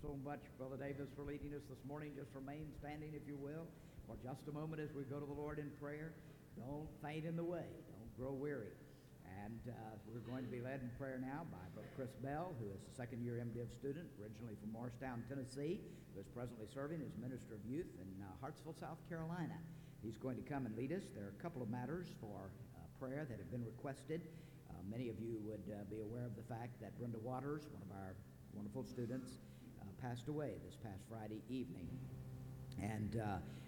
so much, Brother Davis, for leading us this morning. Just remain standing, if you will, for just a moment as we go to the Lord in prayer. Don't faint in the way. Don't grow weary. And we're going to be led in prayer now by Brother Chris Bell, who is a second-year MDiv student, originally from Morristown, Tennessee, who is presently serving as Minister of Youth in Hartsville, South Carolina. He's going to come and lead us. There are a couple of matters for prayer that have been requested. Many of you would be aware of the fact that Brenda Waters, one of our wonderful students, passed away this past Friday evening. And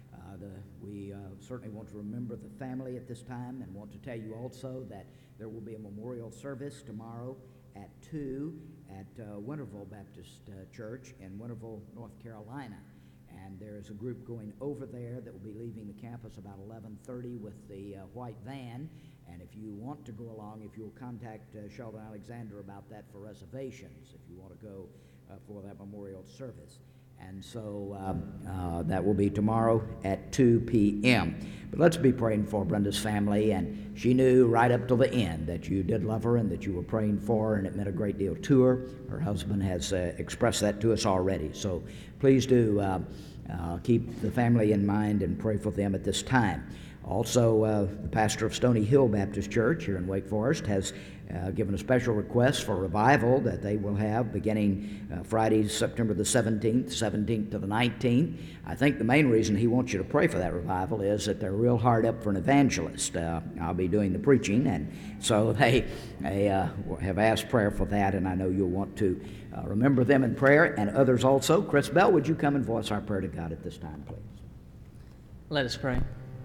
we certainly want to remember the family at this time, and want to tell you also that there will be a memorial service tomorrow at 2 at Winterville Baptist Church in Winterville, North Carolina. And there is a group going over there that will be leaving the campus about 11:30 with the white van. And if you want to go along, if you'll contact Sheldon Alexander about that for reservations, if you want to go for that memorial service. And so that will be tomorrow at 2 p.m. But let's be praying for Brenda's family. And she knew right up till the end that you did love her and that you were praying for her, and it meant a great deal to her. Her husband has expressed that to us already. So please do keep the family in mind and pray for them at this time. Also, the pastor of Stony Hill Baptist Church here in Wake Forest has given a special request for revival that they will have beginning Friday, September the 17th to the 19th. I think the main reason he wants you to pray for that revival is that they're real hard up for an evangelist. I'll be doing the preaching, and so they have asked prayer for that, and I know you'll want to remember them in prayer, and others also. Chris Bell, would you come and voice our prayer to God at this time, please? Let us pray.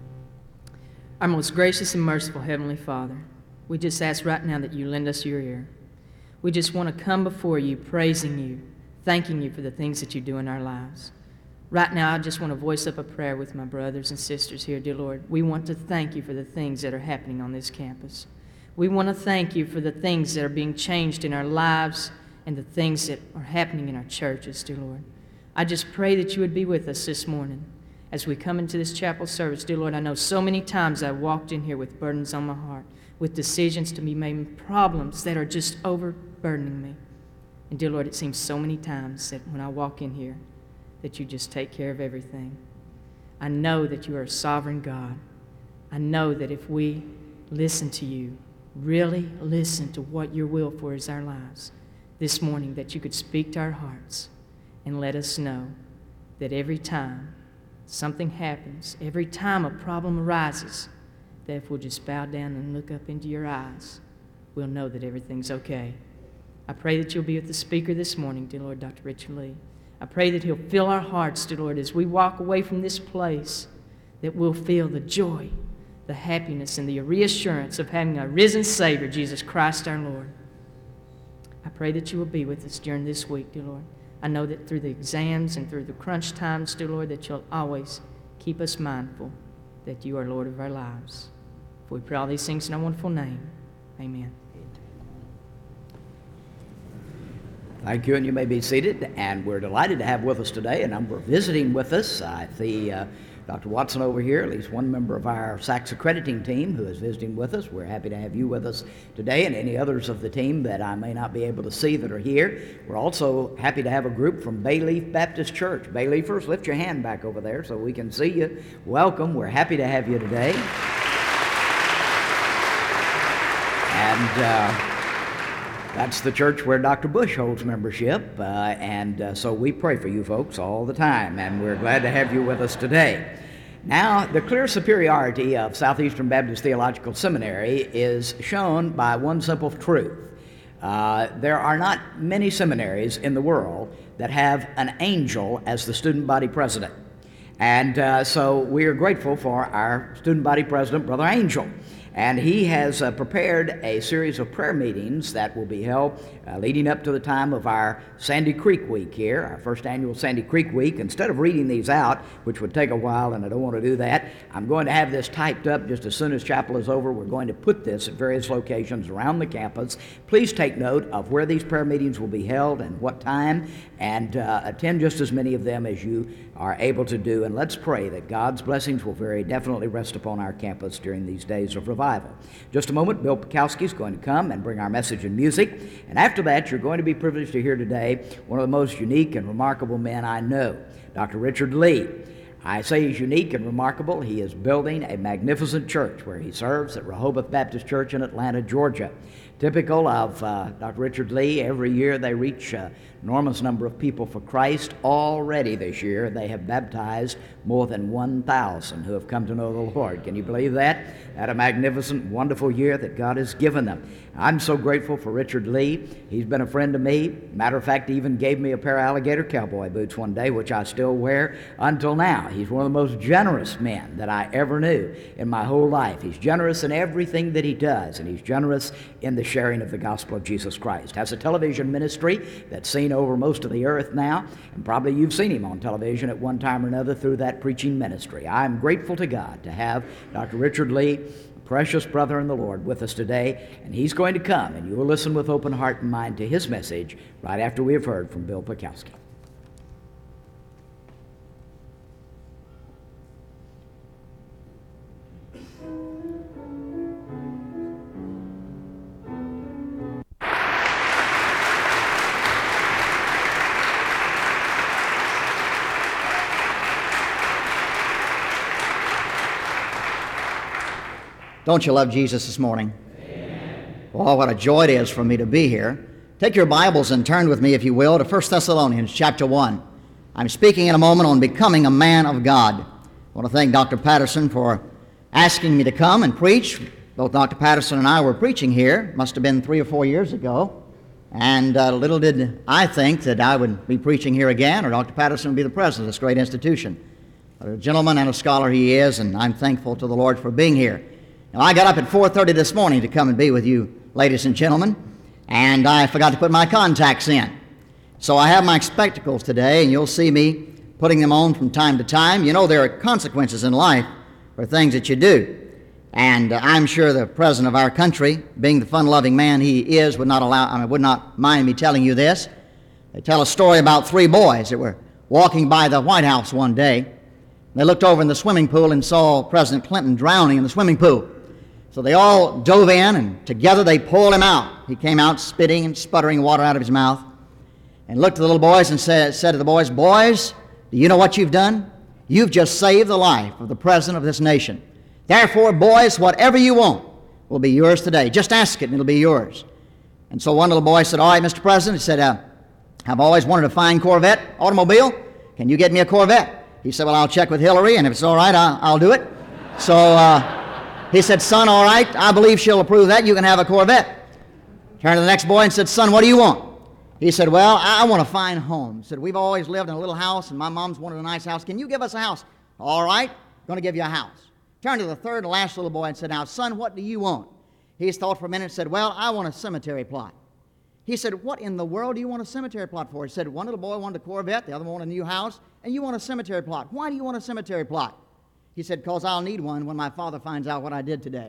Our most gracious and merciful Heavenly Father, we just ask right now that you lend us your ear. We just want to come before you, praising you, thanking you for the things that you do in our lives. Right now, I just want to voice up a prayer with my brothers and sisters here, dear Lord. We want to thank you for the things that are happening on this campus. We want to thank you for the things that are being changed in our lives and the things that are happening in our churches, dear Lord. I just pray that you would be with us this morning. As we come into this chapel service, dear Lord, I know so many times I walked in here with burdens on my heart, with decisions to be made, problems that are just overburdening me. And dear Lord, it seems so many times that when I walk in here, that you just take care of everything. I know that you are a sovereign God. I know that if we listen to you, really listen to what your will for is our lives, this morning that you could speak to our hearts and let us know that every time something happens, every time a problem arises, that if we'll just bow down and look up into your eyes, we'll know that everything's okay. I pray that you'll be with the speaker this morning, dear Lord, Dr. Richard Lee. I pray that he'll fill our hearts, dear Lord, as we walk away from this place, that we'll feel the joy, the happiness, and the reassurance of having a risen Savior, Jesus Christ our Lord. I pray that you will be with us during this week, dear Lord. I know that through the exams and through the crunch times, dear Lord, that you'll always keep us mindful that you are Lord of our lives. For we pray all these things in our wonderful name. Amen. Thank you, and you may be seated. And we're delighted to have with us today a number visiting with us. I see Dr. Watson over here, at least one member of our SACS accrediting team who is visiting with us. We're happy to have you with us today, and any others of the team that I may not be able to see that are here. We're also happy to have a group from Bayleaf Baptist Church. Bayleafers, lift your hand back over there so we can see you. Welcome. We're happy to have you today. And that's the church where Dr. Bush holds membership, and so we pray for you folks all the time, and we're glad to have you with us today. Now, the clear superiority of Southeastern Baptist Theological Seminary is shown by one simple truth. There are not many seminaries in the world that have an angel as the student body president. And so we are grateful for our student body president, Brother Angel. And he has prepared a series of prayer meetings that will be held leading up to the time of our Sandy Creek Week here, our first annual Sandy Creek Week. Instead of reading these out, which would take a while, and I don't want to do that, I'm going to have this typed up just as soon as chapel is over. We're going to put this at various locations around the campus. Please take note of where these prayer meetings will be held and what time, and attend just as many of them as you are able to do. And let's pray that God's blessings will very definitely rest upon our campus during these days of revival. revival. Just a moment, Bill Pekowski is going to come and bring our message and music. And after that, you're going to be privileged to hear today one of the most unique and remarkable men I know, Dr. Richard Lee. I say he's unique and remarkable. He is building a magnificent church where he serves at Rehoboth Baptist Church in Atlanta, Georgia. Typical of Dr. Richard Lee, every year they reach an enormous number of people for Christ. Already this year they have baptized more than 1,000 who have come to know the Lord. Can you believe that? What a magnificent, wonderful year that God has given them. I'm so grateful for Richard Lee. He's been a friend to me. Matter of fact, he even gave me a pair of alligator cowboy boots one day, which I still wear until now. He's one of the most generous men that I ever knew in my whole life. He's generous in everything that he does, and he's generous in the sharing of the gospel of Jesus Christ. Has a television ministry that's seen over most of the earth now, and probably you've seen him on television at one time or another through that preaching ministry. I'm grateful to God to have Dr. Richard Lee, precious brother in the Lord, with us today, and he's going to come, and you will listen with open heart and mind to his message right after we have heard from Bill Pekowski. Don't you love Jesus this morning? Amen. Oh, what a joy it is for me to be here. Take your Bibles and turn with me, if you will, to 1 Thessalonians chapter 1. I'm speaking in a moment on becoming a man of God. I want to thank Dr. Patterson for asking me to come and preach. Both Dr. Patterson and I were preaching here, must have been 3 or 4 years ago. And little did I think that I would be preaching here again, or Dr. Patterson would be the president of this great institution. But a gentleman and a scholar he is, and I'm thankful to the Lord for being here. Now, I got up at 4:30 this morning to come and be with you, ladies and gentlemen, and I forgot to put my contacts in. So I have my spectacles today, and you'll see me putting them on from time to time. You know, there are consequences in life for things that you do. And I'm sure the president of our country, being the fun-loving man he is, would not mind me telling you this. They tell a story about 3 boys that were walking by the White House one day. They looked over in the swimming pool and saw President Clinton drowning in the swimming pool. So they all dove in, and together they pulled him out. He came out spitting and sputtering water out of his mouth, and looked at the little boys and said to the boys, "Boys, do you know what you've done? You've just saved the life of the president of this nation. Therefore, boys, whatever you want will be yours today. Just ask it and it'll be yours." And so one little boy said, "All right, Mr. President," he said, "I've always wanted a fine Corvette automobile. Can you get me a Corvette?" He said, "Well, I'll check with Hillary, and if it's all right, I'll do it." So he said, "Son, all right, I believe she'll approve that. You can have a Corvette." Turned to the next boy and said, "Son, what do you want?" He said, "Well, I want a fine home." He said, "We've always lived in a little house, and my mom's wanted a nice house. Can you give us a house?" "All right, going to give you a house." Turned to the third and last little boy and said, "Now, son, what do you want?" He thought for a minute and said, "Well, I want a cemetery plot." He said, "What in the world do you want a cemetery plot for?" He said, "One little boy wanted a Corvette, the other one wanted a new house, and you want a cemetery plot. Why do you want a cemetery plot?" He said, "Because I'll need one when my father finds out what I did today."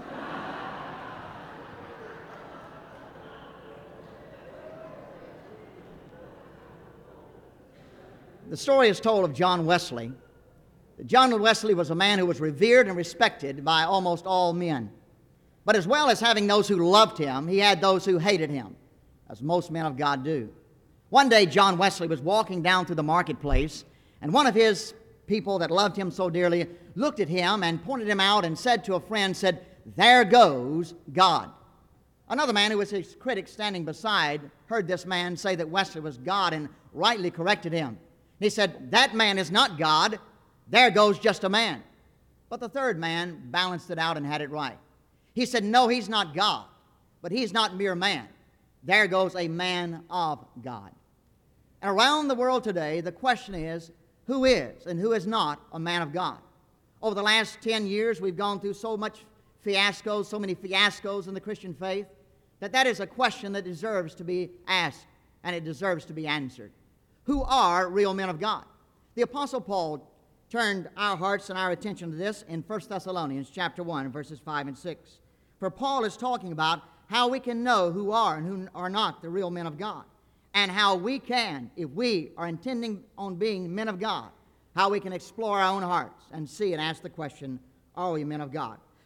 The story is told of John Wesley. John Wesley was a man who was revered and respected by almost all men. But as well as having those who loved him, he had those who hated him, as most men of God do. One day, John Wesley was walking down through the marketplace, and one of his people that loved him so dearly looked at him and pointed him out and said to a friend, "There goes God." Another man who was his critic standing beside heard this man say that Wesley was God and rightly corrected him. He said, "That man is not God. There goes just a man." But the third man balanced it out and had it right. He said, "No, he's not God, but he's not mere man. There goes a man of God." And around the world today, the question is, who is and who is not a man of God? Over the last 10 years, we've gone through so many fiascos in the Christian faith, that is a question that deserves to be asked, and it deserves to be answered. Who are real men of God? The Apostle Paul turned our hearts and our attention to this in 1 Thessalonians chapter 1, verses 5 and 6. For Paul is talking about how we can know who are and who are not the real men of God, and how we can, if we are intending on being men of God, how we can explore our own hearts and see and ask the question, are we men of God?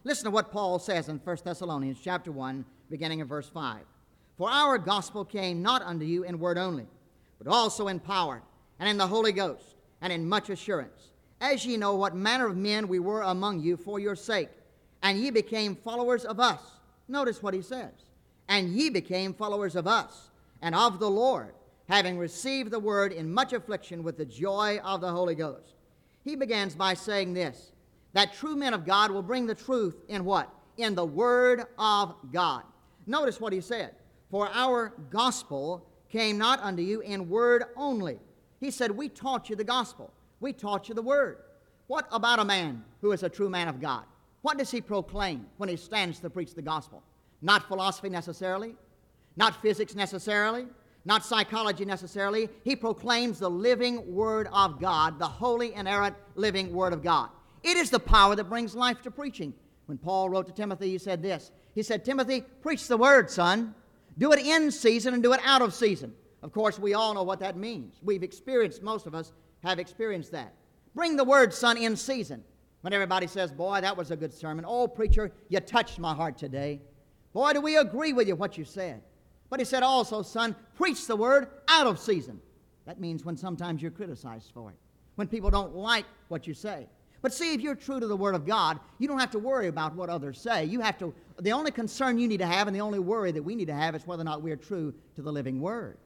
Listen to what Paul says in 1 Thessalonians chapter 1, beginning in verse 5. For our gospel came not unto you in word only, but also in power, and in the Holy Ghost, and in much assurance, as ye know what manner of men we were among you for your sake, and ye became followers of us. Notice what he says. And ye became followers of us, and of the Lord, having received the word in much affliction with the joy of the Holy Ghost. He begins by saying this, that true men of God will bring the truth in what? In the Word of God. Notice what he said. For our gospel came not unto you in word only. He said, we taught you the gospel. We taught you the Word. What about a man who is a true man of God? What does he proclaim when he stands to preach the gospel? Not philosophy necessarily, not physics necessarily, not psychology necessarily. He proclaims the living Word of God, the holy, inerrant, living Word of God. It is the power that brings life to preaching. When Paul wrote to Timothy, he said this. He said, Timothy, preach the Word, son. Do it in season and do it out of season. Of course, we all know what that means. We've experienced, most of us have experienced that. Bring the Word, son, in season. When everybody says, boy, that was a good sermon. Oh, preacher, you touched my heart today. Boy, do we agree with you what you said. But he said also, son, preach the Word out of season. That means when sometimes you're criticized for it, when people don't like what you say. But see, if you're true to the Word of God, you don't have to worry about what others say. The only concern you need to have and the only worry that we need to have is whether or not we're true to the living Word.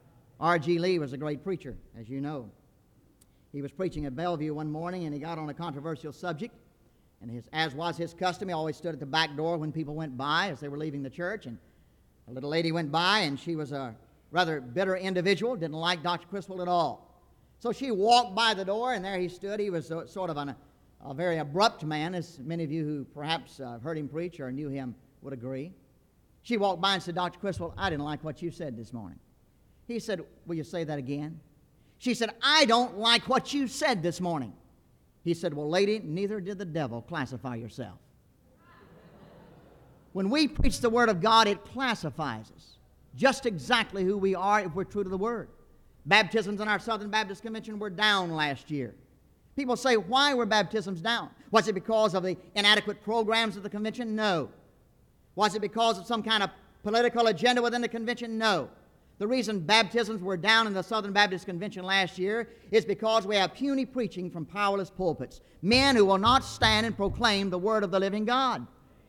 R.G. Lee was a great preacher, as you know. He was preaching at Bellevue one morning, and he got on a controversial subject. And as was his custom, he always stood at the back door when people went by as they were leaving the church. And a little lady went by, and she was a rather bitter individual, didn't like Dr. Criswell at all. So she walked by the door, and there he stood. He was sort of a very abrupt man, as many of you who perhaps heard him preach or knew him would agree. She walked by and said, Dr. Criswell, I didn't like what you said this morning. He said, will you say that again? She said, I don't like what you said this morning. He said, well, lady, neither did the devil classify yourself. When we preach the Word of God, it classifies us just exactly who we are if we're true to the Word. Baptisms in our Southern Baptist Convention were down last year. People say, why were baptisms down? Was it because of the inadequate programs of the convention? No. Was it because of some kind of political agenda within the convention? No. The reason baptisms were down in the Southern Baptist Convention last year is because we have puny preaching from powerless pulpits. Men who will not stand and proclaim the Word of the living God.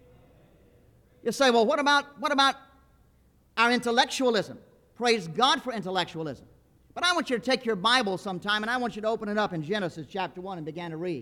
You say, well, what about our intellectualism? Praise God for intellectualism. But I want you to take your Bible sometime and I want you to open it up in Genesis chapter 1 and begin to read.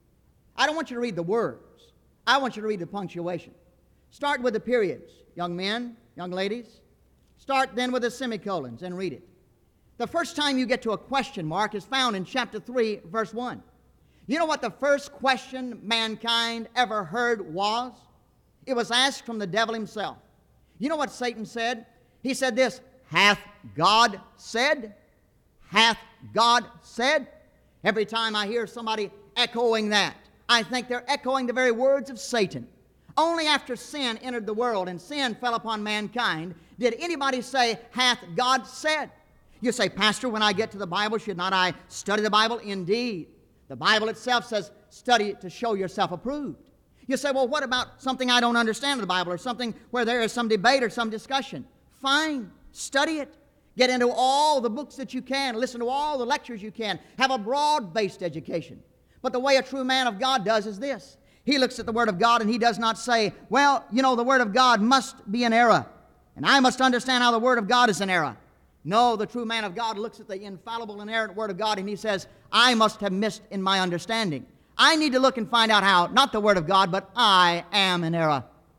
I don't want you to read the words. I want you to read the punctuation. Start with the periods, young men, young ladies. Start then with the semicolons and read it. The first time you get to a question mark is found in chapter 3, verse 1. You know what the first question mankind ever heard was? It was asked from the devil himself. You know what Satan said? He said this, hath God said? Hath God said? Every time I hear somebody echoing that, I think they're echoing the very words of Satan. Only after sin entered the world and sin fell upon mankind did anybody say, hath God said? You say, Pastor, when I get to the Bible, should not I study the Bible? Indeed. The Bible itself says, study to show yourself approved. You say, well, what about something I don't understand in the Bible or something where there is some debate or some discussion? Fine, study it. Get into all the books that you can. Listen to all the lectures you can. Have a broad-based education. But the way a true man of God does is this. He looks at the Word of God and he does not say, well, you know, the Word of God must be an error, and I must understand how the Word of God is an error. No, the true man of God looks at the infallible, inerrant Word of God and he says, I must have missed in my understanding. I need to look and find out how, not the Word of God, but I am in error.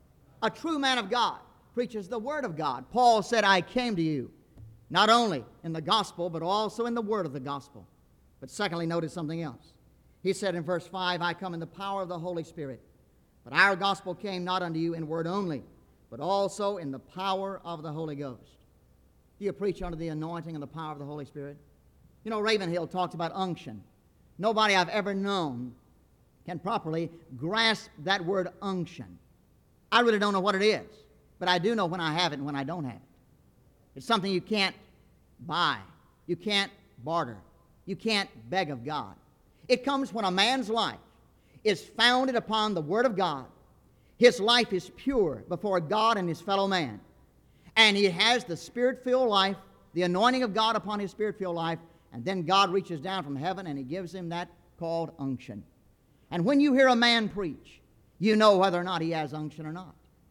A true man of God preaches the Word of God. Paul said, I came to you, not only in the gospel, but also in the word of the gospel. But secondly, notice something else. He said in verse 5, I come in the power of the Holy Spirit. But our gospel came not unto you in word only, but also in the power of the Holy Ghost. Do you preach under the anointing and the power of the Holy Spirit? You know, Ravenhill talks about unction. Nobody I've ever known can properly grasp that word unction. I really don't know what it is, but I do know when I have it and when I don't have it. It's something you can't buy. You can't barter. You can't beg of God. It comes when a man's life is founded upon the Word of God, His life is pure before God and his fellow man. And he has the Spirit-filled life, the anointing of God upon his Spirit-filled life, and then God reaches down from heaven and he gives him that called unction. And when you hear a man preach, you know whether or not he has unction or not.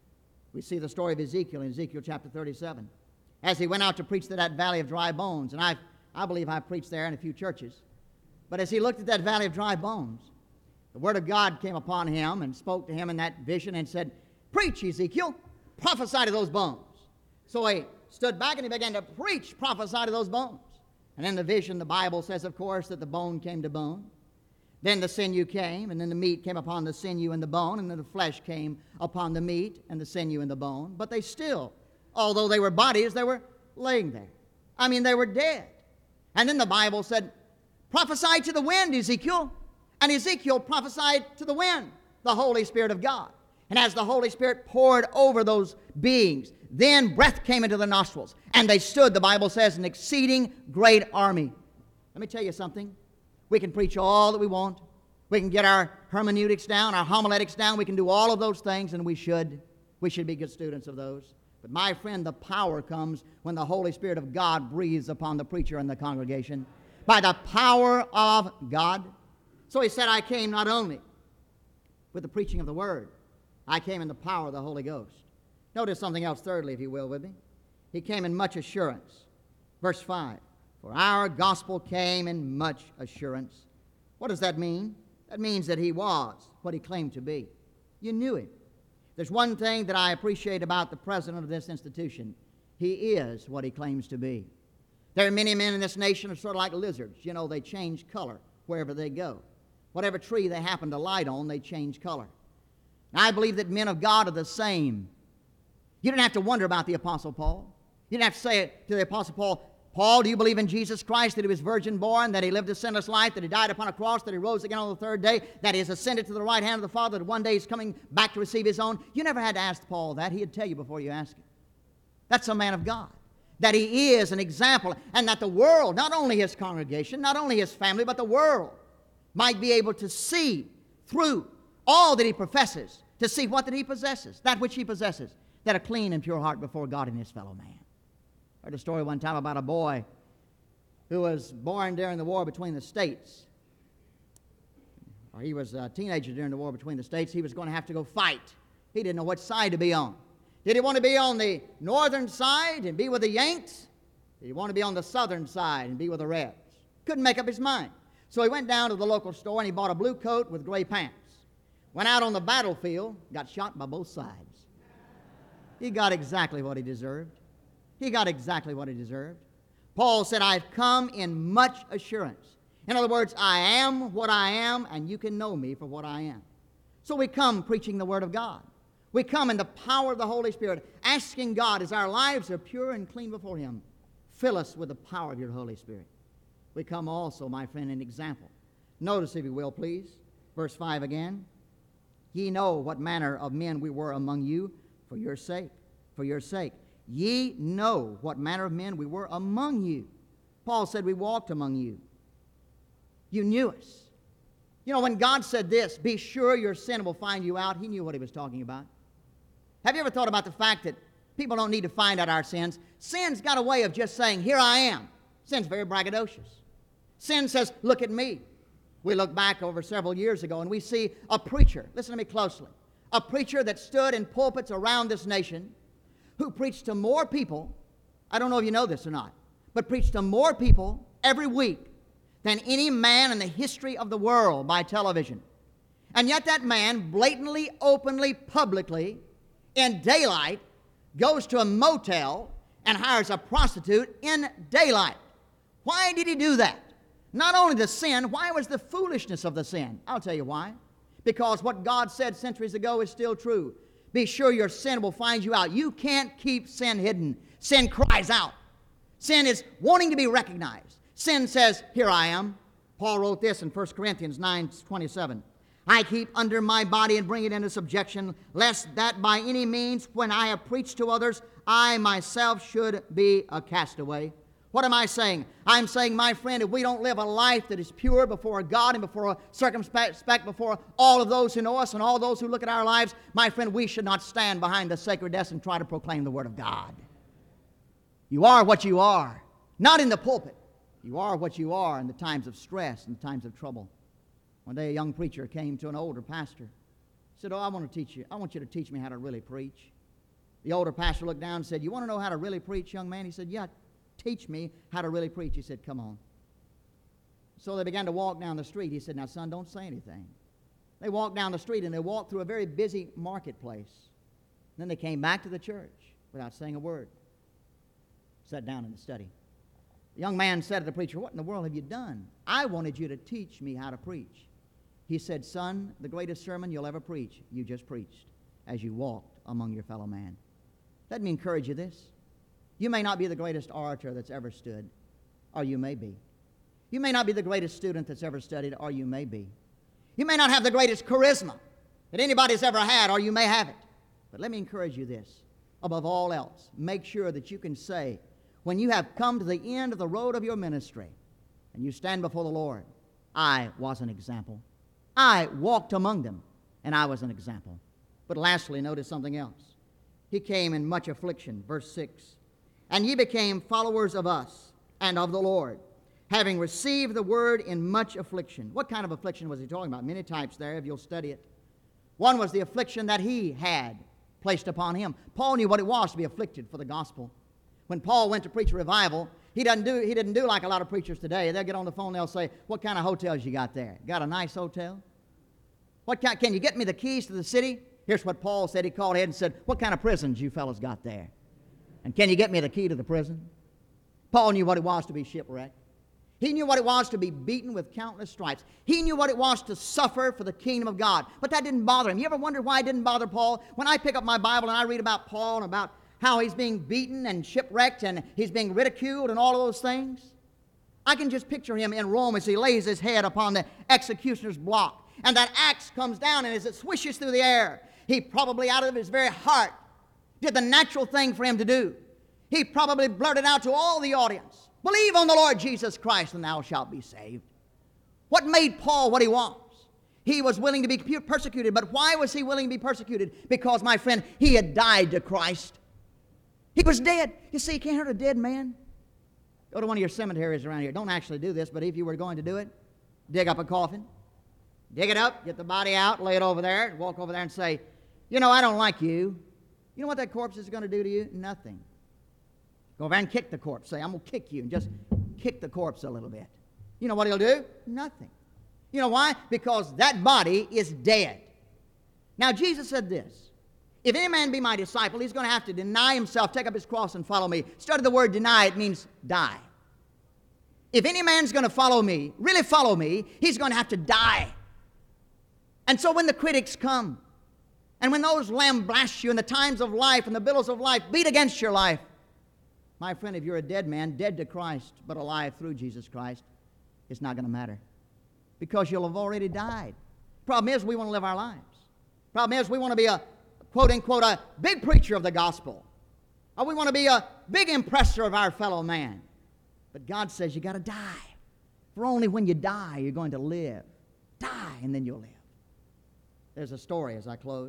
We see the story of Ezekiel in Ezekiel chapter 37. As he went out to preach to that valley of dry bones, and I believe I preached there in a few churches. But as he looked at that valley of dry bones, the Word of God came upon him and spoke to him in that vision and said, "Preach, Ezekiel, prophesy to those bones." So he stood back and he began to preach, prophesy to those bones. And in the vision, the Bible says, of course, that the bone came to bone. Then the sinew came, and then the meat came upon the sinew and the bone, and then the flesh came upon the meat and the sinew and the bone. But they still, although they were bodies, they were laying there. I mean, they were dead. And then the Bible said, "Prophesy to the wind, Ezekiel." And Ezekiel prophesied to the wind, the Holy Spirit of God. And as the Holy Spirit poured over those beings, then breath came into their nostrils. And they stood, the Bible says, an exceeding great army. Let me tell you something. We can preach all that we want. We can get our hermeneutics down, our homiletics down. We can do all of those things, and we should. We should be good students of those. But my friend, the power comes when the Holy Spirit of God breathes upon the preacher and the congregation. By the power of God. So he said, I came not only with the preaching of the Word, I came in the power of the Holy Ghost. Notice something else, thirdly, if you will, with me. He came in much assurance. Verse 5, for our gospel came in much assurance. What does that mean? That means that he was what he claimed to be. You knew him. There's one thing that I appreciate about the president of this institution. He is what he claims to be. There are many men in this nation who are sort of like lizards. You know, they change color wherever they go. Whatever tree they happen to light on, they change color. And I believe that men of God are the same. You didn't have to wonder about the Apostle Paul. You didn't have to say it to the Apostle Paul, Paul, do you believe in Jesus Christ, that he was virgin born, that he lived a sinless life, that he died upon a cross, that he rose again on the third day, that he has ascended to the right hand of the Father, that one day he's coming back to receive his own? You never had to ask Paul that. He'd tell you before you ask him. That's a man of God. That he is an example, and that the world, not only his congregation, not only his family, but the world might be able to see through all that he professes, to see what that he possesses, that which he possesses, that a clean and pure heart before God and his fellow man. I heard a story one time about a boy who was born during the war between the states. Or he was a teenager during the war between the states. He was going to have to go fight. He didn't know which side to be on. Did he want to be on the northern side and be with the Yanks? Did he want to be on the southern side and be with the Reds? Couldn't make up his mind. So he went down to the local store and he bought a blue coat with gray pants. Went out on the battlefield, got shot by both sides. He got exactly what he deserved. He got exactly what he deserved. Paul said, I've come in much assurance. In other words, I am what I am, and you can know me for what I am. So we come preaching the Word of God. We come in the power of the Holy Spirit, asking God, as our lives are pure and clean before Him, fill us with the power of your Holy Spirit. We come also, my friend, in example. Notice, if you will, please, verse 5 again. Ye know what manner of men we were among you for your sake. For your sake. Ye know what manner of men we were among you. Paul said we walked among you. You knew us. You know, when God said this, be sure your sin will find you out, he knew what he was talking about. Have you ever thought about the fact that people don't need to find out our sins? Sin's got a way of just saying, here I am. Sin's very braggadocious. Sin says, look at me. We look back over several years ago and we see a preacher, listen to me closely, a preacher that stood in pulpits around this nation who preached to more people, I don't know if you know this or not, but preached to more people every week than any man in the history of the world by television. And yet that man blatantly, openly, publicly, in daylight, goes to a motel and hires a prostitute in daylight. Why did he do that? Not only the sin, why was the foolishness of the sin? I'll tell you why. Because what God said centuries ago is still true. Be sure your sin will find you out. You can't keep sin hidden. Sin cries out. Sin is wanting to be recognized. Sin says, here I am. Paul wrote this in 1 Corinthians 9:27. I keep under my body and bring it into subjection, lest that by any means, when I have preached to others, I myself should be a castaway. What am I saying? I'm saying, my friend, if we don't live a life that is pure before God and before circumspect before all of those who know us and all those who look at our lives, my friend, we should not stand behind the sacred desk and try to proclaim the Word of God. You are what you are, not in the pulpit. You are what you are in the times of stress and the times of trouble. One day a young preacher came to an older pastor. He said, I want you to teach me how to really preach. The older pastor looked down and said, you want to know how to really preach, young man? He said, yeah, teach me how to really preach. He said, come on. So they began to walk down the street. He said, now, son, don't say anything. They walked down the street, and they walked through a very busy marketplace. Then they came back to the church without saying a word. Sat down in the study. The young man said to the preacher, what in the world have you done? I wanted you to teach me how to preach. He said, son, the greatest sermon you'll ever preach, you just preached as you walked among your fellow man. Let me encourage you this. You may not be the greatest orator that's ever stood, or you may be. You may not be the greatest student that's ever studied, or you may be. You may not have the greatest charisma that anybody's ever had, or you may have it. But let me encourage you this. Above all else, make sure that you can say, when you have come to the end of the road of your ministry, and you stand before the Lord, I was an example. I walked among them, and I was an example. But lastly, notice something else. He came in much affliction, verse 6. And ye became followers of us and of the Lord, having received the word in much affliction. What kind of affliction was he talking about? Many types there, if you'll study it. One was the affliction that he had placed upon him. Paul knew what it was to be afflicted for the gospel. When Paul went to preach a revival, he didn't do like a lot of preachers today. They'll get on the phone, they'll say, what kind of hotels you got there? Got a nice hotel? Can you get me the keys to the city? Here's what Paul said. He called ahead and said, what kind of prisons you fellows got there? And can you get me the key to the prison? Paul knew what it was to be shipwrecked. He knew what it was to be beaten with countless stripes. He knew what it was to suffer for the kingdom of God. But that didn't bother him. You ever wonder why it didn't bother Paul? When I pick up my Bible and I read about Paul and about how he's being beaten and shipwrecked and he's being ridiculed and all of those things, I can just picture him in Rome as he lays his head upon the executioner's block. And that axe comes down, and as it swishes through the air, he probably out of his very heart did the natural thing for him to do. He probably blurted out to all the audience, believe on the Lord Jesus Christ and thou shalt be saved. What made Paul what he was? He was willing to be persecuted, but why was he willing to be persecuted? Because, my friend, he had died to Christ. He was dead. You see, you can't hurt a dead man. Go to one of your cemeteries around here. Don't actually do this, but if you were going to do it, dig up a coffin, dig it up, get the body out, lay it over there, walk over there and say, you know, I don't like you. You know what that corpse is going to do to you? Nothing. Go over there and kick the corpse. Say, I'm going to kick you, and just kick the corpse a little bit. You know what he'll do? Nothing. You know why? Because that body is dead. Now, Jesus said this. If any man be my disciple, he's going to have to deny himself, take up his cross, and follow me. Study the word deny. It means die. If any man's going to follow me, really follow me, he's going to have to die. And so when the critics come, and when those lambaste you in the times of life and the billows of life beat against your life, my friend, if you're a dead man, dead to Christ, but alive through Jesus Christ, it's not going to matter. Because you'll have already died. Problem is, we want to live our lives. Problem is, we want to be a, quote-unquote, a big preacher of the gospel. Or we want to be a big impressor of our fellow man. But God says you got to die. For only when you die, you're going to live. Die, and then you'll live. There's a story as I close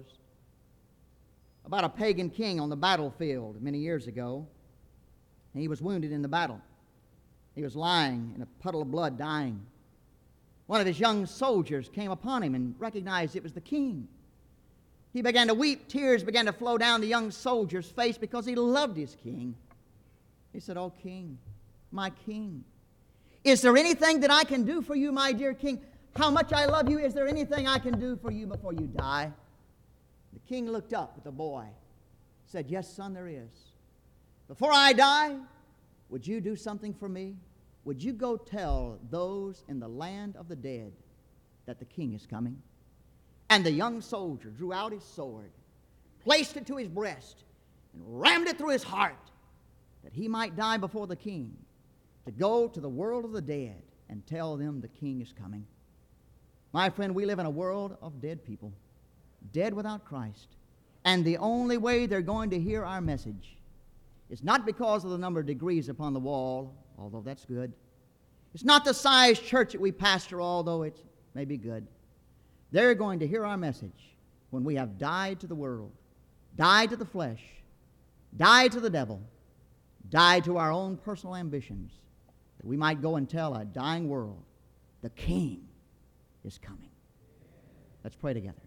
about a pagan king on the battlefield many years ago. And he was wounded in the battle. He was lying in a puddle of blood, dying. One of his young soldiers came upon him and recognized it was the king. He began to weep. Tears began to flow down the young soldier's face because he loved his king. He said, "Oh, king, my king, is there anything that I can do for you, my dear king? How much I love you. Is there anything I can do for you before you die?" The king looked up at the boy, said, "Yes, son, there is. Before I die, would you do something for me? Would you go tell those in the land of the dead that the king is coming?" And the young soldier drew out his sword, placed it to his breast, and rammed it through his heart, that he might die before the king, to go to the world of the dead and tell them the king is coming. My friend, we live in a world of dead people, dead without Christ. And the only way they're going to hear our message is not because of the number of degrees upon the wall although that's good. It's not the size church that we pastor, although it may be good. They're going to hear our message when we have died to the world, died to the flesh, died to the devil, died to our own personal ambitions, that we might go and tell a dying world, the King is coming. Let's pray together.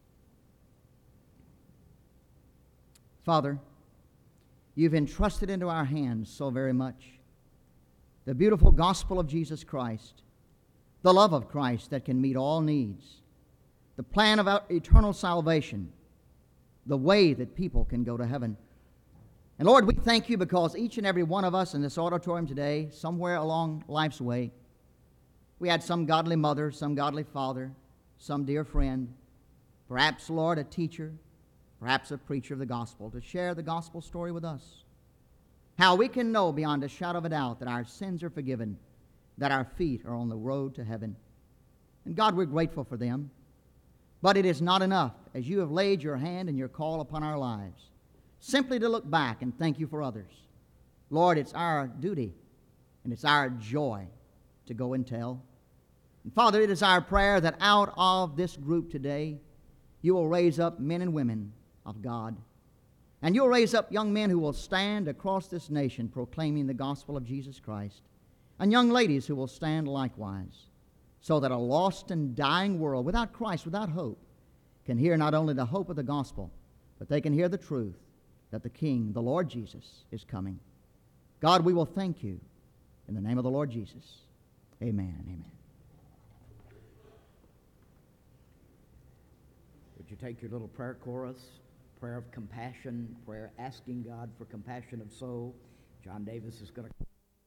Father, you've entrusted into our hands so very much the beautiful gospel of Jesus Christ, the love of Christ that can meet all needs, the plan of our eternal salvation, the way that people can go to heaven. And Lord, we thank you because each and every one of us in this auditorium today, somewhere along life's way, we had some godly mother, some godly father, some dear friend, perhaps, Lord, a teacher, perhaps a preacher of the gospel, to share the gospel story with us. How we can know beyond a shadow of a doubt that our sins are forgiven, that our feet are on the road to heaven. And God, we're grateful for them. But it is not enough, as you have laid your hand and your call upon our lives, simply to look back and thank you for others. Lord, it's our duty and it's our joy to go and tell. And Father, it is our prayer that out of this group today, you will raise up men and women of God. And you'll raise up young men who will stand across this nation proclaiming the gospel of Jesus Christ, and young ladies who will stand likewise, so that a lost and dying world without Christ, without hope, can hear not only the hope of the gospel, but they can hear the truth that the King, the Lord Jesus, is coming. God, we will thank you in the name of the Lord Jesus. Amen and amen. Would you take your little prayer chorus, prayer of compassion, prayer asking God for compassion of soul? John Davis is going to